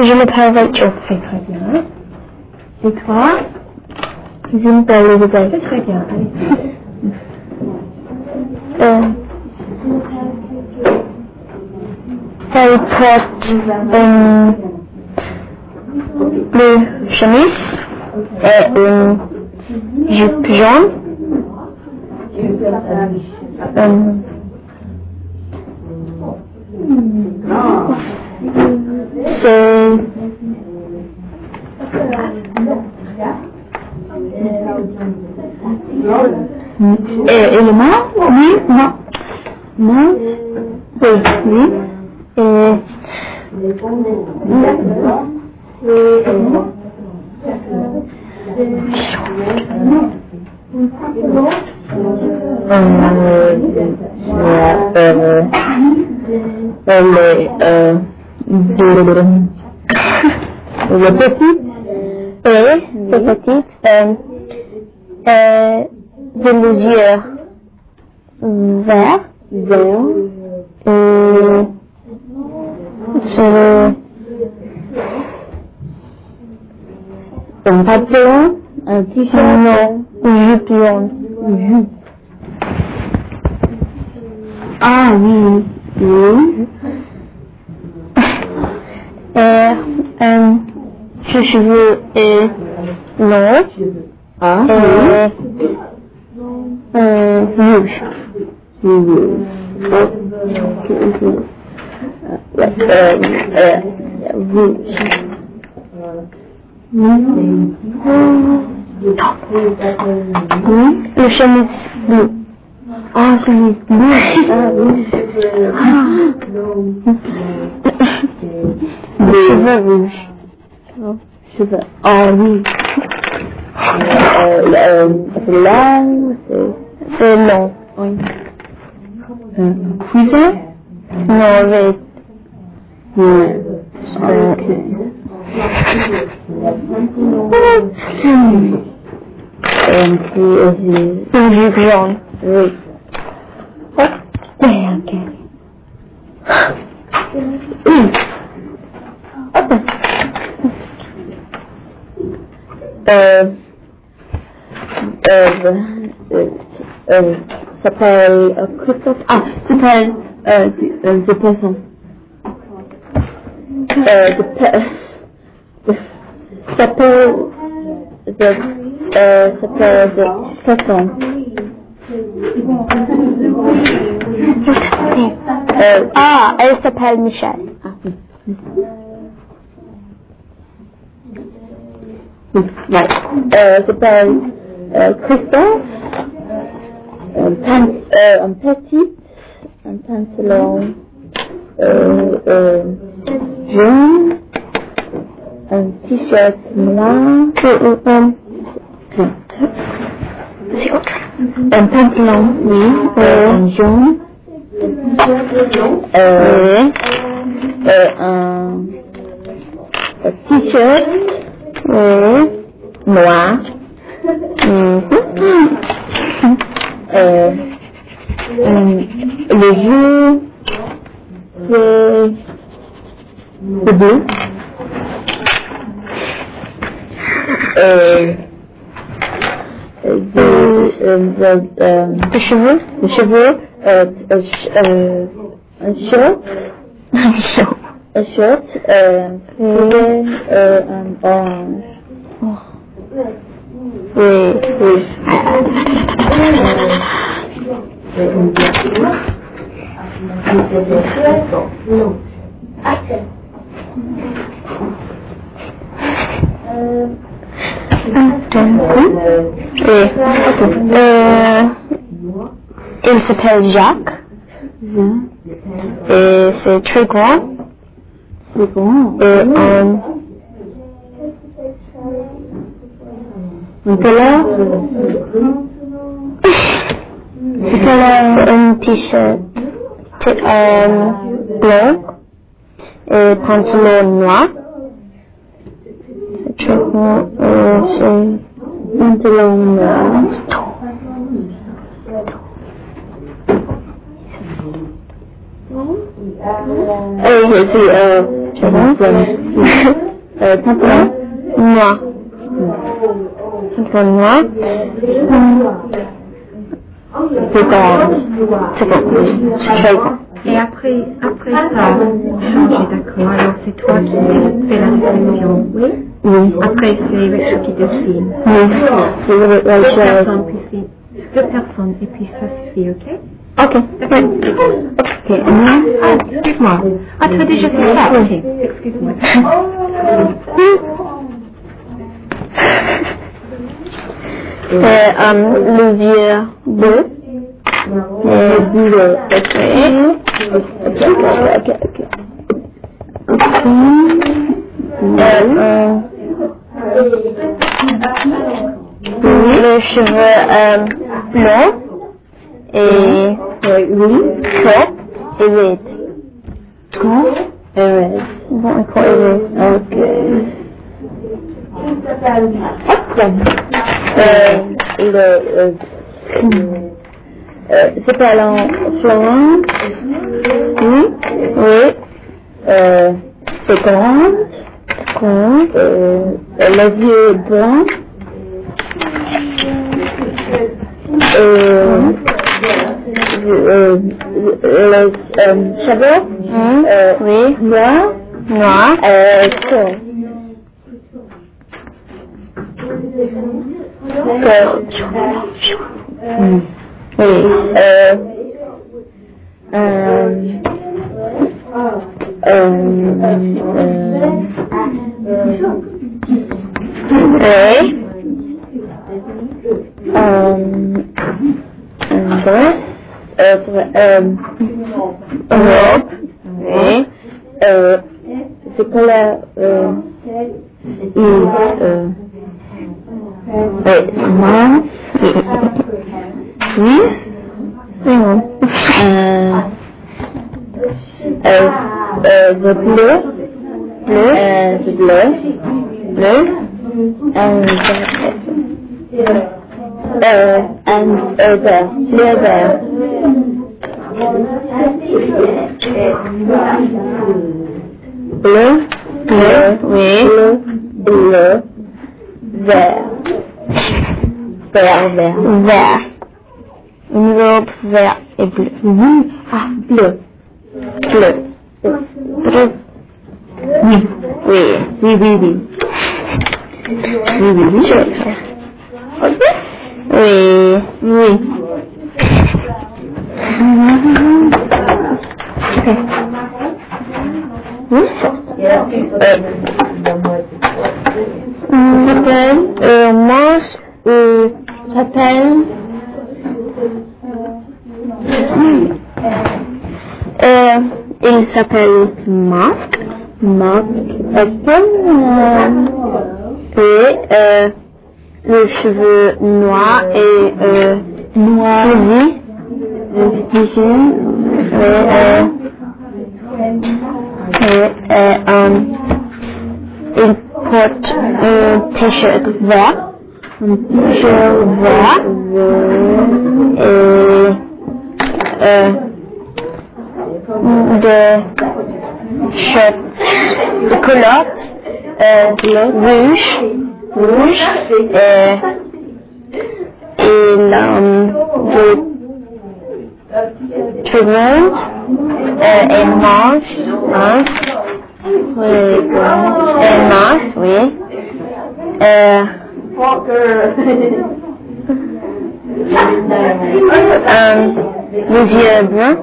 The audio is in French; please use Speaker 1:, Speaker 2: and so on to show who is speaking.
Speaker 1: Je m'appelle Rachel.
Speaker 2: C'est très bien. Et toi?
Speaker 1: Je m'appelle Elisabeth.
Speaker 2: C'est très bien.
Speaker 1: Elle porte bleu chemise et une jupe jaune. C'est élément? Oui, non. Non? Oui, oui.
Speaker 2: Le petit?
Speaker 1: C'est petite. De les yeux verts.
Speaker 2: Un pantalon, un t-shirt,
Speaker 1: non, jupe jaune.
Speaker 2: jupe. Ah oui, oui.
Speaker 1: Ses cheveux est long.
Speaker 2: Ah
Speaker 1: Rouge. Le chemise bleu.
Speaker 2: Ah, chemise bleue.
Speaker 1: Les cheveux rouges.
Speaker 2: Cheveux. Ah oui. Là,
Speaker 1: C'est long.
Speaker 2: oui. Cuisine?
Speaker 1: Non, vert.
Speaker 2: Ok.
Speaker 1: Une jupe jaune.
Speaker 2: Oui.
Speaker 1: Ok.
Speaker 2: S'appelle Christophe. Ah, s'appelle The Person. S'appelle The Person.
Speaker 1: Elle s'appelle Michel.
Speaker 2: Ouais. S'appelle Christophe. Un petit, un pantalon jaune, un t-shirt noir, un pantalon, oui, jaune, un t-shirt noir, le jour c'est bleu.
Speaker 1: Les cheveux.
Speaker 2: Les cheveux, un shirt, un shirt, un orange.
Speaker 1: Oui. Il s'appelle Jacques. Et c'est très grand.
Speaker 2: C'est bon.
Speaker 1: Un t-shirt blanc et pantalon noir. C'est très grand. C'est pantalon noir.
Speaker 2: C'est Tampon.
Speaker 1: Noir. Tampon noir. C'est bon. C'est bon. C'est très bon.
Speaker 3: Et après ça, changer, d'accord. Alors c'est toi qui fais la description, oui?
Speaker 1: Oui.
Speaker 3: Après c'est Rachel qui dessine.
Speaker 1: Oui. C'est
Speaker 3: Deux
Speaker 1: Rachel.
Speaker 3: personnes, puis c'est deux personnes, et puis ça suffit, ok?
Speaker 1: Ok.
Speaker 3: Ok. Ah, excuse-moi. Ah, tu as déjà fait ça? Ok. Excuse-moi.
Speaker 1: Les yeux bleus. Bleu. Ok. Les cheveux blancs et court et red.
Speaker 2: Court et red.
Speaker 1: Bon, et court et red.
Speaker 2: Ok. C'est pas Florence. Oui. C'est grande. Les yeux blancs. Les cheveux.
Speaker 1: Oui.
Speaker 2: Noirs. Court. Oui. Robe. Oui. C'est quoi la oui. The blue. The bleu. And the leather. Bleu. Oui. Bleu. Vert. Vert. Une robe vert et bleu. Ah, bleu. Oui. Il s'appelle Marc. Et le cheveu noir et il porte un t-shirt vert. Et de culottes rouge et de tribunal et mince, oui. Les yeux bruns.